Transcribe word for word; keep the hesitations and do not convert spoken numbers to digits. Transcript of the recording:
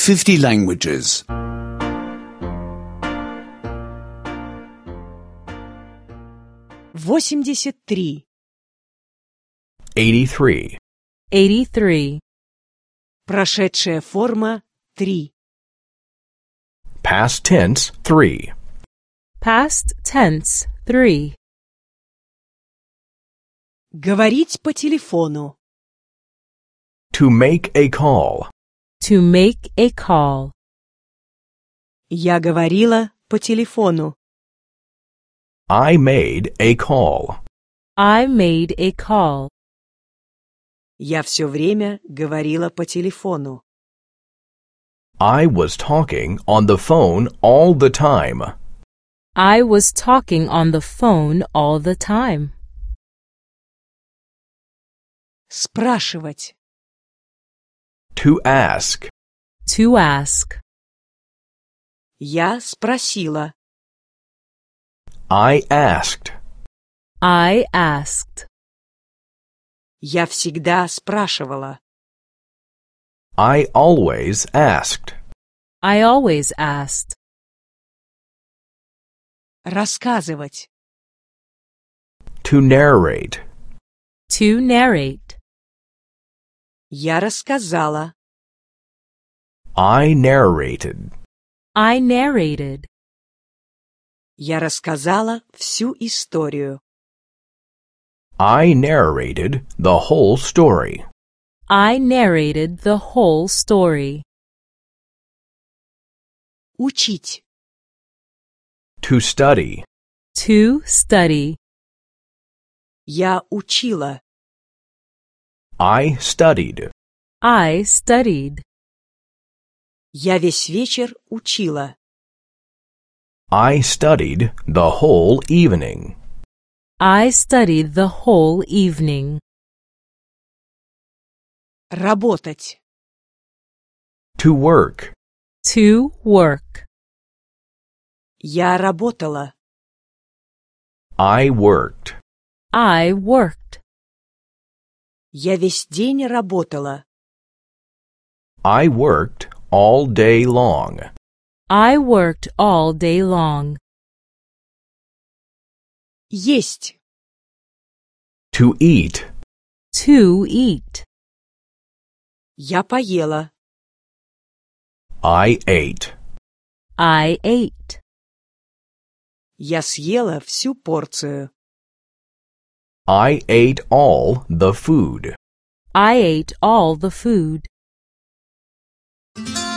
fifty languages. восемьдесят три. eighty-three. eighty-three. Прошедшая форма три. Past tense, three. Past tense, three. Говорить по телефону. To make a call. To make a call. Я говорила по телефону. I made a call. I made a call. Я все время говорила по телефону. I was talking on the phone all the time. I was talking on the phone all the time. Спрашивать. To ask. To ask. Я спросила. I asked. I asked. Я всегда спрашивала. I always asked. I always asked. Рассказывать. To narrate. To narrate. Я рассказала. I narrated. I narrated. Я рассказала всю историю. I narrated the whole story. I narrated the whole story. Учить. To study. To study. Я учила. I studied. I studied. Я весь вечер учила. I studied the whole evening. I studied the whole evening. Работать. To work. To work. Я работала. I worked. I worked. Я весь день работала. I worked all day long. I worked all day long. Есть. To eat. To eat. Я поела. I ate. I ate. Я съела всю порцию. I ate all the food. I ate all the food.